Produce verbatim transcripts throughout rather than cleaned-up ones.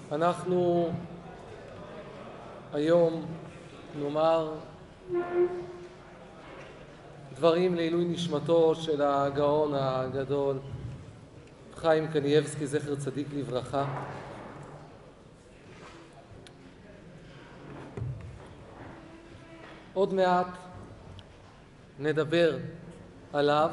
אנחנו היום נאמר דברים לעילוי נשמתו של הגאון הגדול חיים קניבסקי, זכר צדיק לברכה. עוד מעט נדבר עליו,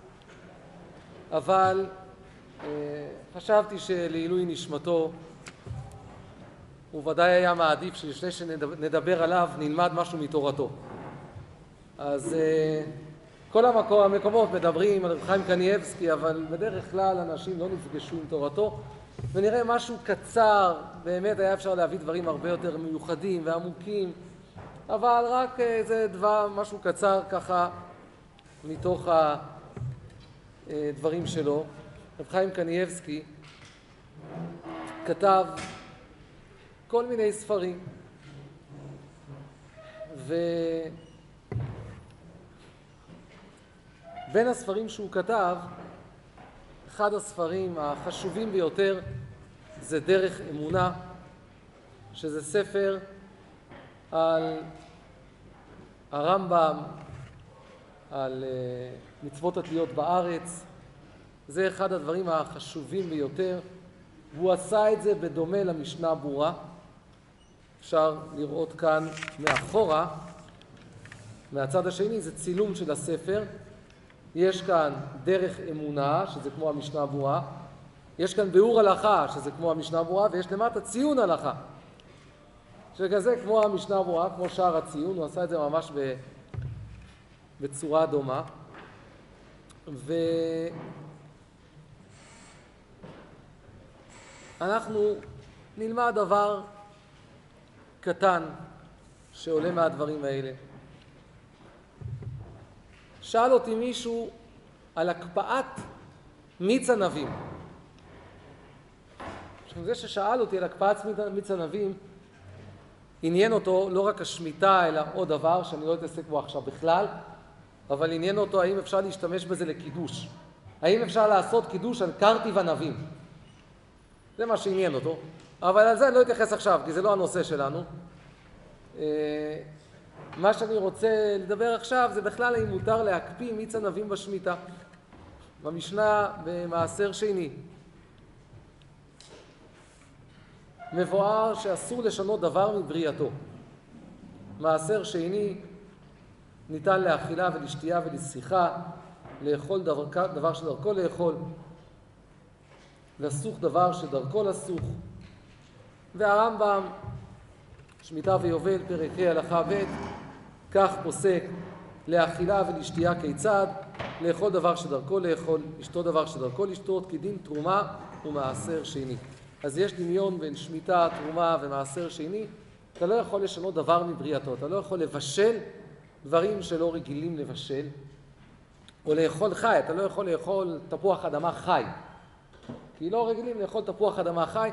אבל אה, חשבתי שלעילוי נשמתו הוא ודאי היה מעדיף שלפני שנדבר עליו נלמד משהו מתורתו. אז אה, כל המקום, המקומות מדברים על רב חיים קניבסקי, אבל בדרך כלל אנשים לא נפגשו עם תורתו, ונראה משהו קצר. באמת היה אפשר להביא דברים הרבה יותר מיוחדים ועמוקים, אבל רק איזה דבר, משהו קצר ככה מתוך הדברים שלו. רב חיים קניבסקי כתב כל מיני ספרים, ובין הספרים שהוא כתב, אחד הספרים החשובים ביותר זה דרך אמונה, שזה ספר על הרמב"ם, על מצוות התלויות בארץ. זה אחד הדברים החשובים ביותר, והוא עשה את זה בדומה למשנה ברורה. אפשר לראות כאן מאחורה, מהצד השני, זה צילום של הספר. יש כאן דרך אמונה, שזה כמו המשנה ברורה. יש כאן ביאור הלכה, שזה כמו המשנה ברורה, ויש למטה ציון הלכה, שכזה כמו המשנה ברורה, כמו שער הציון. הוא עשה את זה ממש ב... בצורה דומה. ואנחנו נלמד דבר קטן שעולה מהדברים האלה. שאל אותי מישהו על הקפאת מיץ ענבים. עכשיו, זה ששאל אותי על הקפאת מיץ ענבים, עניין אותו לא רק השמיטה, אלא עוד דבר שאני לא אתעסק בו עכשיו בכלל, אבל עניין אותו האם אפשר להשתמש בזה לקידוש. האם אפשר לעשות קידוש על קרטיב ענבים. זה מה שעניין אותו. אבל על זה אני לא אתייחס עכשיו, כי זה לא הנושא שלנו. מה שאני רוצה לדבר עכשיו זה בכלל האם מותר להקפיא מיץ ענבים בשמיטה. במשנה במעשר שני מבואר שאסור לשנות דבר מבריאתו. מעשר שני ניתן לאכילה ולשתייה ולשיחה, לאכול דבר, דבר שדרכו לאכול, לסוך דבר שדרכו לסוך. והרמב"ם, שמיטה ויובל, פרק ה' הלכה ב', כך פוסק: לאכילה ולשתייה כיצד? לאכול דבר שדרכו לאכול, לשתות דבר שדרכו לשתות, כדין תרומה ומעשר שני. אז יש דמיון בין שמיטה, תרומה ומעשר שני. אתה לא יכול לשנות דבר מבריאתו, אתה לא יכול לבשל דברים שלא רגילים לבשל, או לאכול חי. אתה לא יכול לאכול תפוח אדמה חי, כי לא רגילים לאכול תפוח אדמה חי.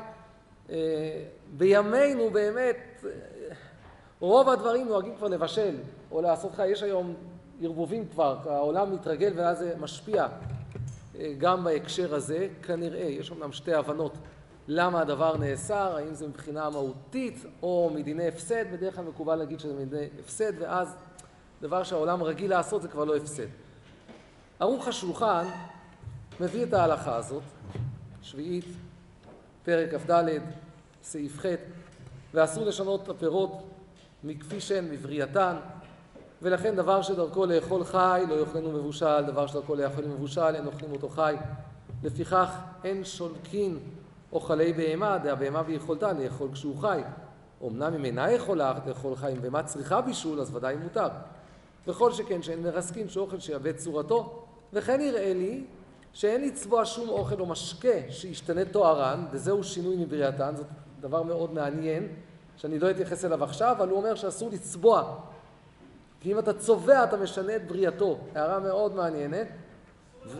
בימינו באמת רוב הדברים נוהגים כבר לבשל או לעשות חי. יש היום ערבובים כבר, העולם מתרגל, ואז זה משפיע גם בהקשר הזה. כנראה יש אומנם שתי הבנות למה הדבר נאסר, האם זה מבחינה מהותית או מדיני הפסד. בדרך כלל מקובל להגיד שזה מדיני הפסד, ואז דבר שהעולם רגיל לעשות זה כבר לא הפסד. ערוך השולחן מביא את ההלכה הזאת, שביעית, פרק כ"ד, סעיף ח', ואסור לשנות את הפירות מכפי שהן מבריאתן, ולכן דבר שדרכו לאכול חי לא יאכלנו מבושל, דבר שדרכו לאכול מבושל אין אוכלים אותו חי. לפיכך אין שולקין אוכלי בהמה, דהבהמה ביכולתה לאכול כשהוא חי. אמנם אם אינה יכולה לאכול חי, אם בהמה צריכה בישול, אז ודאי מותר. וכל שכן שאין מרסקין שאוכל שיאבד צורתו. וכן יראה לי שאין לצבוע שום אוכל או משקה שישתנה תוארן, וזהו שינוי מבריאתן. זאת דבר מאוד מעניין שאני לא אתייחס אליו עכשיו, אבל הוא אומר שאסור לצבוע, כי אם אתה צובע אתה משנה את בריאתו. הערה מאוד מעניינת. ו...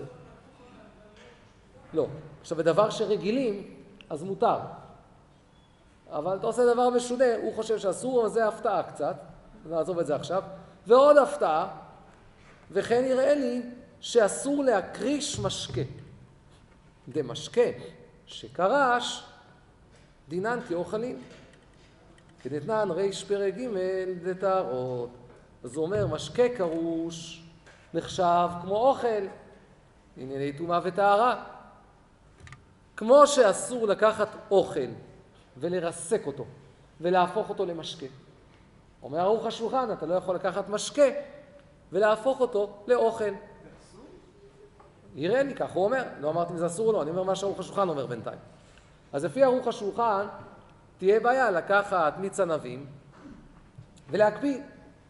לא. עכשיו, בדבר שרגילים אז מותר, אבל אתה עושה דבר משונה, הוא חושב שאסור, אבל זה הפתעה קצת, נעזוב את זה עכשיו. ועוד הפתעה, וכן יראה לי שאסור להקריש משקה. זה משקה שקרש דינן כאוכלים. כדתנן ריש פרק ג' דתערות. אז הוא אומר, משקה קרוש נחשב כמו אוכל, ענייני טומאה וטהרה. כמו שאסור לקחת אוכל ולרסק אותו ולהפוך אותו למשקה. אומר ערוך השולחן, אתה לא יכול לקחת משקה ולהפוך אותו לאוכל. יראה לי, כך הוא אומר. לא אמרתי אם זה אסור או לא, אני אומר מה שערוך השולחן אומר בינתיים. אז לפי ערוך השולחן, תהיה בעיה לקחת מיץ ענבים ולהקפיא.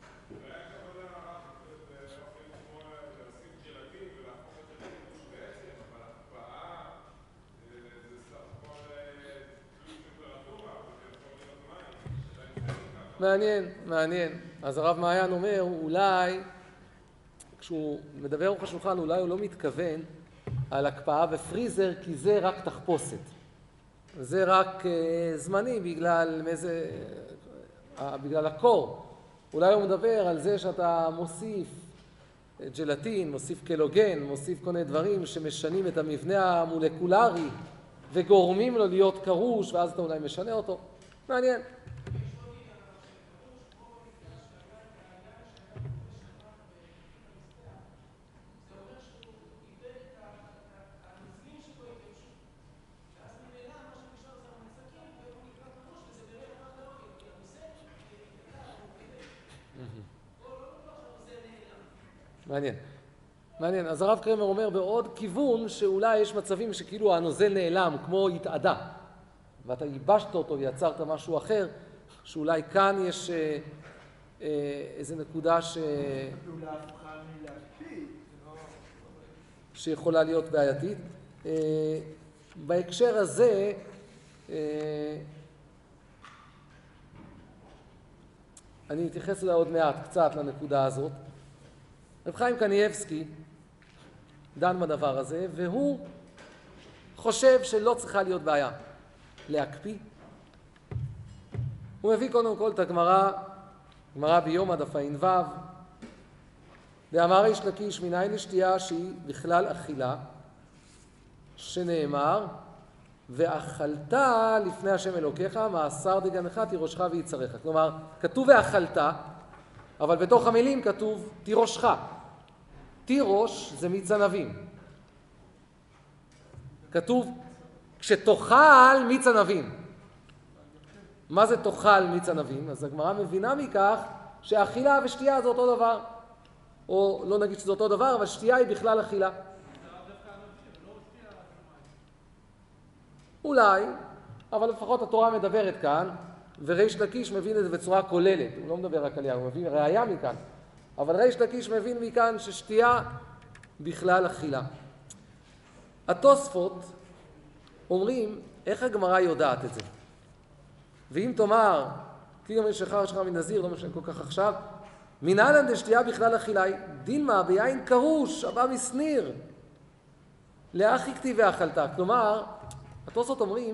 מעניין, מעניין. אז הרב מעיין אומר, אולי, כשהוא מדבר ערוך השולחן, אולי הוא לא מתכוון על הקפאה בפריזר, כי זה רק תחפושת. זה רק uh, זמני בגלל, מאיזה, uh, בגלל הקור. אולי הוא מדבר על זה שאתה מוסיף ג'לטין, מוסיף קלוגן, מוסיף כל מיני דברים שמשנים את המבנה המולקולרי וגורמים לו להיות קרוש, ואז אתה אולי משנה אותו. מעניין. מעניין. מעניין. אז הרב קרמר אומר בעוד כיוון שאולי יש מצבים שכאילו הנוזל נעלם, כמו התעדה, ואתה ייבשת אותו ויצרת משהו אחר, שאולי כאן יש אה, אה, איזו נקודה ש... שיכולה להיות בעייתית. אה, בהקשר הזה, אה, אני אתייחס לה עוד מעט קצת לנקודה הזאת. רב חיים קניאבסקי דן בדבר הזה, והוא חושב שלא צריכה להיות בעיה להקפיא. הוא מביא קודם כל את הגמרא, גמרא ביומא דף ע"ו, ואמר ריש לקיש מניין לשתייה שהיא בכלל אכילה, שנאמר, ואכלת לפני השם אלוקיך, מעשר דגנך תירושך ויצריך. כלומר, כתוב ואכלת, אבל בתוך המילים כתוב תירושך. תירוש זה מיץ ענבים. כתוב כשתאכל מיץ ענבים. מה זה תאכל מיץ ענבים? אז הגמרא מבינה מכך שאכילה ושתייה זה אותו דבר. או לא נגיד שזה אותו דבר, אבל שתייה היא בכלל אכילה. אולי, אבל לפחות התורה מדברת כאן, וריש לקיש מבין את זה בצורה כוללת. הוא לא מדבר רק עליה, הוא מביא ראיה מכאן. אבל ריש לקיש מבין מכאן ששתייה בכלל אכילה. התוספות אומרים, איך הגמרא יודעת את זה? ואם תאמר, כי גם יש שחר שחר מנזיר, לא משנה כל כך עכשיו, מנהלן דשתייה בכלל אכילה, דילמה ביין קרוש, הבא מסניר, לאחי כתיב ואכלת. כלומר, התוספות אומרים,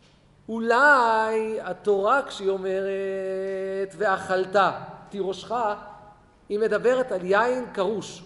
אולי התורה כשהיא אומרת ואכלת תירושך, היא מדברת על יין קרוש.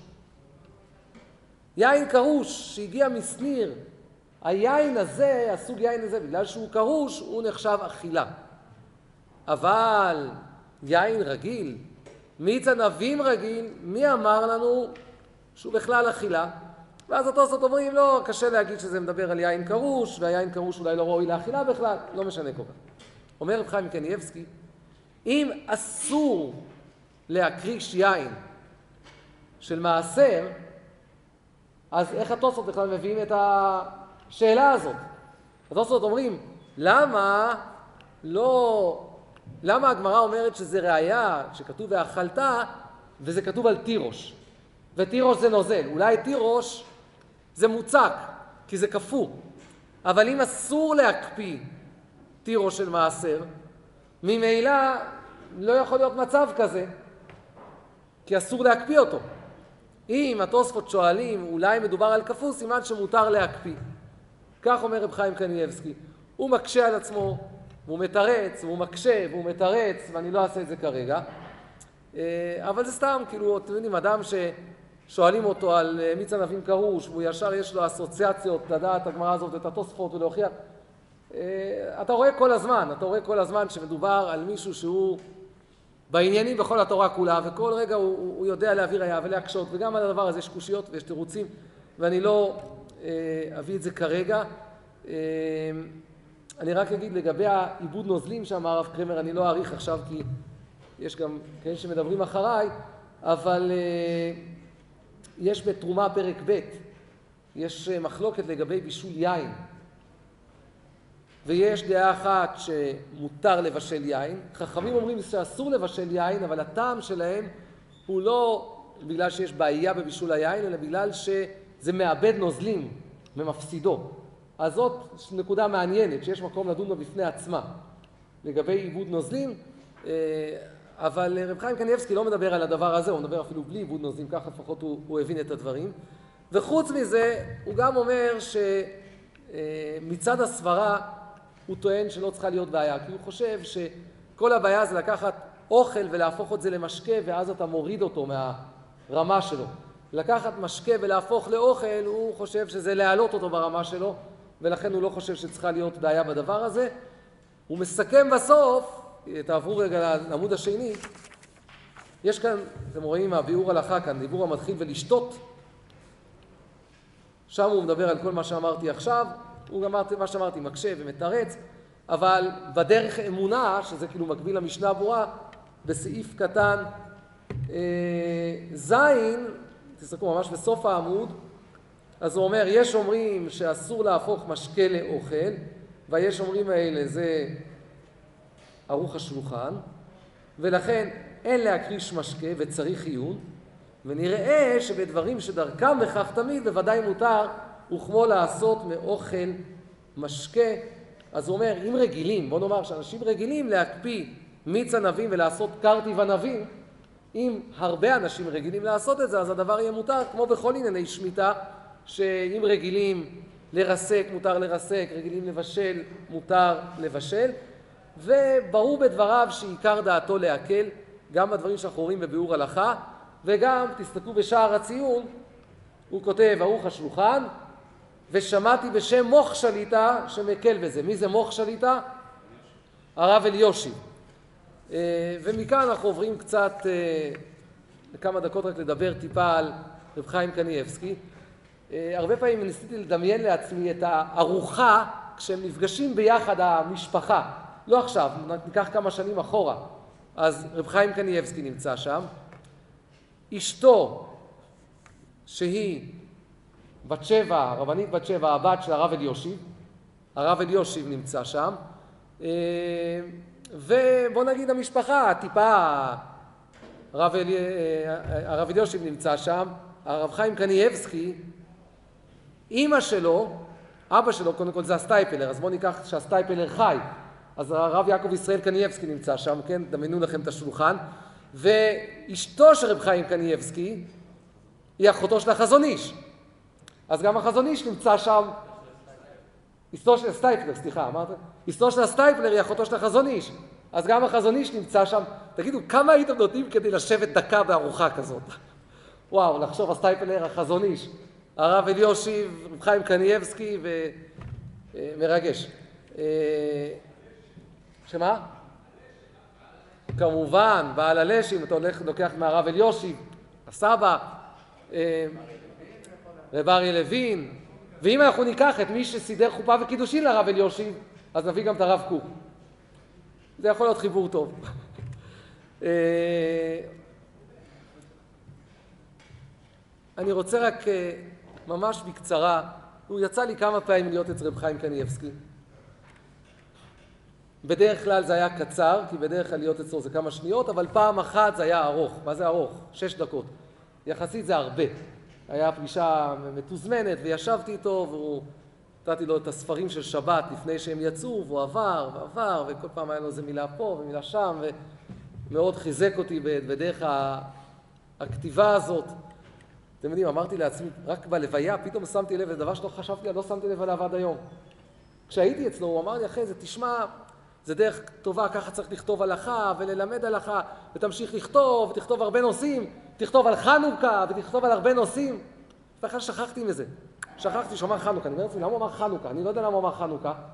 יין קרוש שהגיע מסניר, היין הזה, הסוג יין הזה, בגלל שהוא קרוש, הוא נחשב אכילה. אבל יין רגיל, מיץ ענבים רגיל, מי אמר לנו שהוא בכלל אכילה? ואז התוספות אומרים, לא, קשה להגיד שזה מדבר על יין קרוש, והיין קרוש אולי לא ראוי לאכילה בכלל, לא משנה כל כך. אומר רב חיים קניאבסקי, אם אסור להקריש יין של מעשר, אז איך התוספות בכלל מביאים את השאלה הזאת? התוספות אומרים, למה לא, למה הגמרא אומרת שזה ראיה שכתוב ואכלת, וזה כתוב על תירוש? ותירוש זה נוזל, אולי תירוש זה מוצק, כי זה כפו. אבל אם אסור להקפיא תירוש של מעשר, ממילא לא יכול להיות מצב כזה, כי אסור להקפיא אותו. אם התוספות שואלים, אולי מדובר על כפו, סימן שמותר להקפיא. כך אומר רב חיים קניאבסקי. הוא מקשה על עצמו, והוא מתרץ, והוא מקשה, והוא מתרץ, ואני לא אעשה את זה כרגע. אבל זה סתם, כאילו, אתם יודעים, אדם ששואלים אותו על מיץ ענבים קרוש, והוא ישר יש לו אסוציאציות לדעת הגמרא הזאת, את התוספות ולהוכיח. אתה רואה כל הזמן, אתה רואה כל הזמן שמדובר על מישהו שהוא בעניינים בכל התורה כולה, וכל רגע הוא, הוא יודע להעביר היה ולהקשות, וגם על הדבר הזה יש קושיות ויש תירוצים, ואני לא אביא את זה כרגע. אני רק אגיד לגבי העיבוד נוזלים שם, הרב קרמר, אני לא אעריך עכשיו כי יש גם כאלה שמדברים אחריי, אבל יש בתרומה פרק ב', יש מחלוקת לגבי בישול יין. ויש דעה אחת שמותר לבשל יין. חכמים אומרים שאסור לבשל יין, אבל הטעם שלהם הוא לא בגלל שיש בעיה בבישול היין, אלא בגלל שזה מאבד נוזלים ומפסידו. אז זאת נקודה מעניינת, שיש מקום לדון בה בפני עצמה לגבי עיבוד נוזלים, אבל רב חיים קניאבסקי לא מדבר על הדבר הזה, הוא מדבר אפילו בלי עיבוד נוזלים, כך לפחות הוא, הוא הבין את הדברים. וחוץ מזה, הוא גם אומר שמצד הסברה, הוא טוען שלא צריכה להיות בעיה, כי הוא חושב שכל הבעיה זה לקחת אוכל ולהפוך את זה למשקה, ואז אתה מוריד אותו מהרמה שלו. לקחת משקה ולהפוך לאוכל, הוא חושב שזה להעלות אותו ברמה שלו, ולכן הוא לא חושב שצריכה להיות בעיה בדבר הזה. הוא מסכם בסוף, תעברו רגע לעמוד השני, יש כאן, אתם רואים מהביאור הלכה כאן, דיבור המתחיל ולשתות, שם הוא מדבר על כל מה שאמרתי עכשיו, הוא גם מה שאמרתי, מקשה ומתרץ, אבל בדרך אמונה, שזה כאילו מקביל למשנה הברורה, בסעיף קטן אה, זין, תסתכלו ממש בסוף העמוד, אז הוא אומר, יש אומרים שאסור להפוך משקה לאוכל, ויש אומרים האלה, זה ערוך השולחן, ולכן אין להקריש משקה וצריך עיון, ונראה שבדברים שדרכם בכך תמיד בוודאי מותר, וכמו לעשות מאוכל משקה. אז הוא אומר, אם רגילים, בוא נאמר שאנשים רגילים להקפיא מיץ ענבים ולעשות קרטיב ענבים, אם הרבה אנשים רגילים לעשות את זה, אז הדבר יהיה מותר, כמו בכל ענייני שמיטה, שאם רגילים לרסק, מותר לרסק, רגילים לבשל, מותר לבשל, וברור בדבריו שעיקר דעתו להקל, גם בדברים שאנחנו רואים בביאור הלכה, וגם, תסתכלו בשער הציון, הוא כותב, ערוך השולחן, ושמעתי בשם מוך שליטה שמקל בזה. מי זה מוך שליטה? הרב אליושיב. ומכאן אנחנו עוברים קצת, לכמה דקות רק לדבר טיפה על רב חיים קניאבסקי. הרבה פעמים ניסיתי לדמיין לעצמי את הארוחה כשהם נפגשים ביחד המשפחה. לא עכשיו, ניקח כמה שנים אחורה. אז רב חיים קניאבסקי נמצא שם. אשתו, שהיא בת שבע, רבנית בת שבע, הבת של הרב אליושיב, הרב אליושיב נמצא שם, ובוא נגיד המשפחה, טיפה, הרב, אלי, הרב אליושיב נמצא שם, הרב חיים קניאבסקי, אמא שלו, אבא שלו קודם כל זה הסטייפלר, אז בוא ניקח שהסטייפלר חי, אז הרב יעקב ישראל קניאבסקי נמצא שם, כן, דמיינו לכם את השולחן, ואשתו של רב חיים קניאבסקי היא אחותו של החזון איש. אז גם החזון איש נמצא שם, אשתו של הסטייפלר, סליחה, אמרת? אשתו של הסטייפלר היא אחותו של החזון איש. אז גם החזון איש נמצא שם. תגידו, כמה הייתם נותנים כדי לשבת דקה בארוחה כזאת? וואו, לחשוב הסטייפלר, החזון איש, הרב אליושיב, רב חיים קניאבסקי, ומרגש. שמה? כמובן, בעל הלשים, אתה הולך, לוקח מהרב אליושיב, הסבא, רב אריה לוין, ואם אנחנו ניקח את מי שסידר חופה וקידושין לרב אליושיב, אז נביא גם את הרב קוק. זה יכול להיות חיבור טוב. אני רוצה רק ממש בקצרה, הוא יצא לי כמה פעמים להיות אצל רב חיים קניאבסקי. בדרך כלל זה היה קצר, כי בדרך כלל להיות אצלו זה כמה שניות, אבל פעם אחת זה היה ארוך. מה זה ארוך? שש דקות. יחסית זה הרבה. היה פגישה מתוזמנת, וישבתי איתו, והוא, נתתי לו את הספרים של שבת לפני שהם יצאו, והוא עבר ועבר, וכל פעם היה לו איזה מילה פה ומילה שם, ומאוד חיזק אותי בדרך הכתיבה הזאת. אתם יודעים, אמרתי לעצמי, רק בלוויה, פתאום שמתי לב, זה דבר שלא חשבתי, לא שמתי לב עליו עד היום. כשהייתי אצלו, הוא אמר לי, אחרי זה, תשמע, זה דרך טובה, ככה צריך לכתוב הלכה וללמד הלכה, ותמשיך לכתוב, ותכתוב הרבה נושאים, תכתוב על חנוכה, ותכתוב על הרבה נושאים. בכלל שכחתי מזה. שכחתי שאומר חנוכה. אני אומר לעצמי, למה הוא אמר חנוכה? אני לא יודע למה הוא אמר חנוכה,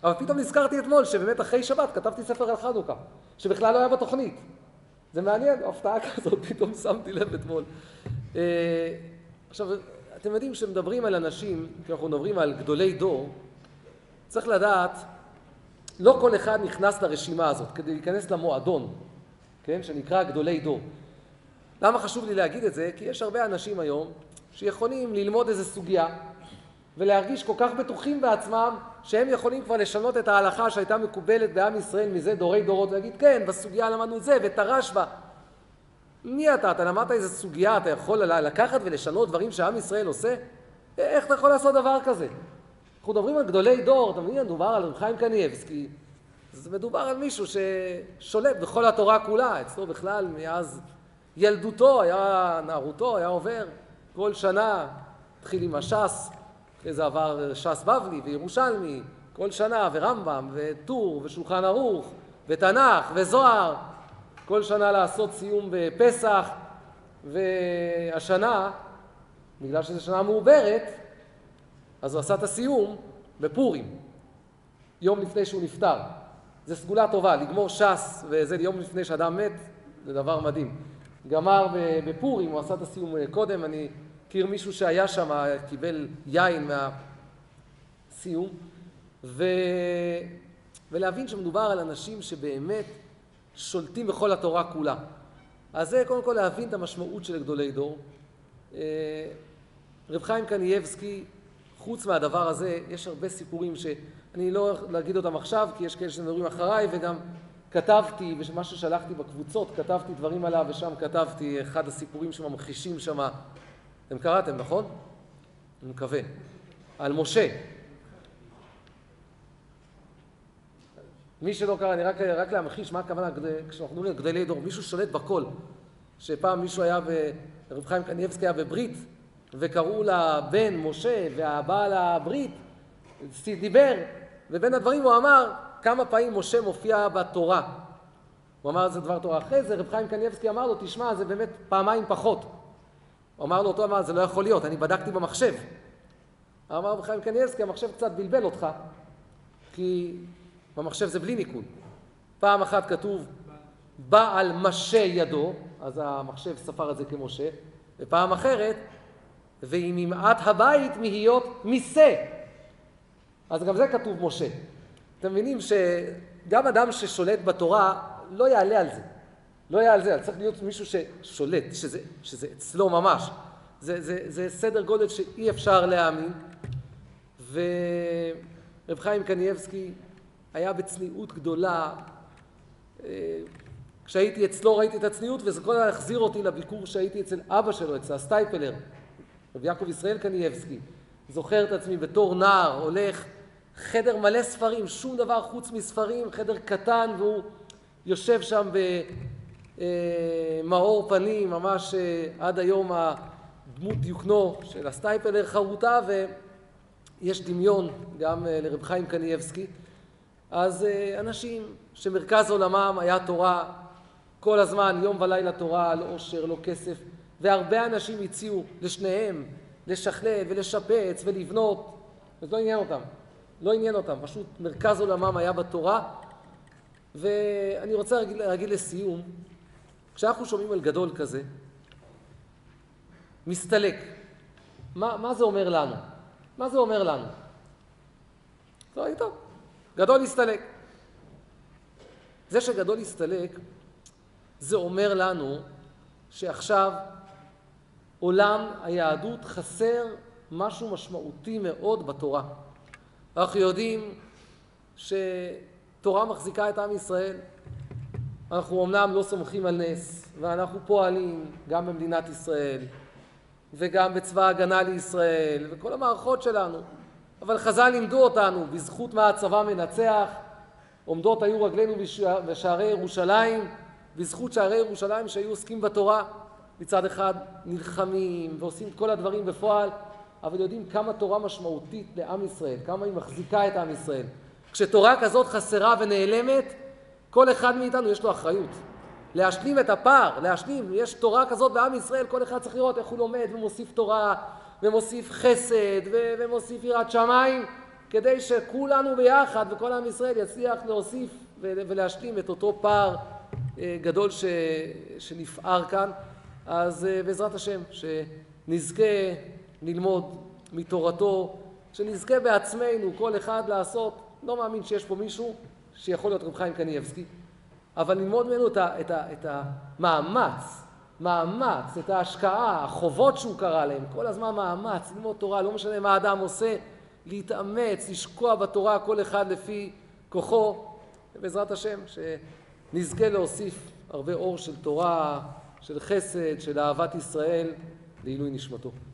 אבל פתאום נזכרתי אתמול שבאמת אחרי שבת כתבתי ספר על חנוכה, שבכלל לא היה בתוכנית. זה מעניין, הפתעה כזאת, פתאום שמתי לב אתמול. עכשיו, אתם יודעים, כשמדברים על אנשים, כי אנחנו מדברים על גדולי דור, צריך לדעת, לא כל אחד נכנס לרשימה הזאת כדי להיכנס למועדון, כן? שנקרא גדולי דור. למה חשוב לי להגיד את זה? כי יש הרבה אנשים היום שיכולים ללמוד איזו סוגיה ולהרגיש כל כך בטוחים בעצמם שהם יכולים כבר לשנות את ההלכה שהייתה מקובלת בעם ישראל מזה דורי דורות, ולהגיד כן, בסוגיה למדנו את זה ותרש בה. מי אתה? אתה למדת איזו סוגיה, אתה יכול לקחת ולשנות דברים שעם ישראל עושה? איך אתה יכול לעשות דבר כזה? אנחנו מדברים על גדולי דור, אתה מבין, מדובר על רב חיים קניבסקי, זה מדובר על מישהו ששולט בכל התורה כולה, אצלו בכלל מאז ילדותו, היה נערותו, היה עובר כל שנה, התחיל עם הש"ס, אחרי זה עבר ש"ס בבלי וירושלמי, כל שנה, ורמב"ם, וטור, ושולחן ערוך, ותנ"ך, וזוהר, כל שנה לעשות סיום בפסח, והשנה, בגלל שזו שנה מעוברת, אז הוא עשה את הסיום בפורים, יום לפני שהוא נפטר. זה סגולה טובה, לגמור ש"ס, וזה יום לפני שאדם מת, זה דבר מדהים. גמר בפורים, הוא עשה את הסיום קודם, אני מכיר מישהו שהיה שם, קיבל יין מהסיום, ו... ולהבין שמדובר על אנשים שבאמת שולטים בכל התורה כולה. אז זה קודם כל להבין את המשמעות של גדולי דור. רב חיים קניבסקי, חוץ מהדבר הזה, יש הרבה סיפורים שאני לא הולך להגיד אותם עכשיו, כי יש כאלה שמדברים אחריי, וגם כתבתי, ומה ששלחתי בקבוצות, כתבתי דברים עליו, ושם כתבתי אחד הסיפורים שממחישים שם. אתם קראתם, נכון? אני מקווה. על משה. מי שלא קרא, אני רק, רק להמחיש מה הכוונה, כשאנחנו מדברים על גדולי דור, מישהו שולט בכל. שפעם מישהו היה, רב חיים קניבסקי היה בברית, וקראו לבן משה, והבעל הברית, דיבר, ובין הדברים הוא אמר כמה פעמים משה מופיע בתורה. הוא אמר את זה דבר תורה. אחרי זה רב חיים קניבסקי אמר לו, תשמע, זה באמת פעמיים פחות. הוא אמר לו, אותו אמר, זה לא יכול להיות, אני בדקתי במחשב. אמר רב חיים קניבסקי, המחשב קצת בלבל אותך, כי במחשב זה בלי ניקוד. פעם אחת כתוב, בעל משה ידו, אז המחשב ספר את זה כמשה, ופעם אחרת, ועם ממעט הבית מהיות מיסה. אז גם זה כתוב משה. אתם מבינים שגם אדם ששולט בתורה לא יעלה על זה. לא יעלה על זה, צריך להיות מישהו ששולט, שזה, שזה אצלו ממש. זה, זה, זה סדר גודל שאי אפשר להאמין. ורב חיים קניבסקי היה בצניעות גדולה. כשהייתי אצלו ראיתי את הצניעות, וזה כל הזמן החזיר אותי לביקור שהייתי אצל אבא שלו, אצל הסטייפלר, רב יעקב ישראל קניבסקי. זוכר את עצמי בתור נער, הולך, חדר מלא ספרים, שום דבר חוץ מספרים, חדר קטן, והוא יושב שם במאור פנים, ממש עד היום הדמות דיוקנו של הסטייפלר חרוטה, ויש דמיון גם לרב חיים קניבסקי. אז אנשים שמרכז עולמם היה תורה, כל הזמן, יום ולילה תורה, לא עושר, לא כסף, והרבה אנשים הציעו לשניהם לשכלל ולשפץ ולבנות, אז לא עניין אותם, לא עניין אותם, פשוט מרכז עולמם היה בתורה. ואני רוצה להגיד, להגיד לסיום, כשאנחנו שומעים על גדול כזה, מסתלק, מה, מה זה אומר לנו? מה זה אומר לנו? לא, טוב, גדול הסתלק. זה שגדול הסתלק, זה אומר לנו שעכשיו עולם היהדות חסר משהו משמעותי מאוד בתורה. אנחנו יודעים שתורה מחזיקה את עם ישראל. אנחנו אמנם לא סומכים על נס, ואנחנו פועלים גם במדינת ישראל, וגם בצבא הגנה לישראל, וכל המערכות שלנו. אבל חז"ל לימדו אותנו, בזכות מה הצבא מנצח, עומדות היו רגלינו בשערי ירושלים, בזכות שערי ירושלים שהיו עוסקים בתורה. מצד אחד נלחמים ועושים את כל הדברים בפועל, אבל יודעים כמה תורה משמעותית לעם ישראל, כמה היא מחזיקה את עם ישראל. כשתורה כזאת חסרה ונעלמת, כל אחד מאיתנו יש לו אחריות. להשלים את הפער, להשלים, יש תורה כזאת בעם ישראל, כל אחד צריך לראות איך הוא לומד ומוסיף תורה, ומוסיף חסד, ו- ומוסיף יראת שמיים, כדי שכולנו ביחד וכל עם ישראל יצליח להוסיף ולהשלים את אותו פער גדול ש... שנפער כאן. אז בעזרת השם, שנזכה ללמוד מתורתו, שנזכה בעצמנו כל אחד לעשות, לא מאמין שיש פה מישהו שיכול להיות רב חיים קניבסקי, אבל ללמוד ממנו את, ה... את, ה... את המאמץ, מאמץ, את ההשקעה, החובות שהוא קרא להם, כל הזמן מאמץ, ללמוד תורה, לא משנה מה האדם עושה, להתאמץ, לשקוע בתורה, כל אחד לפי כוחו, ובעזרת השם, שנזכה להוסיף הרבה אור של תורה, של חסד, של אהבת ישראל, לעילוי נשמתו.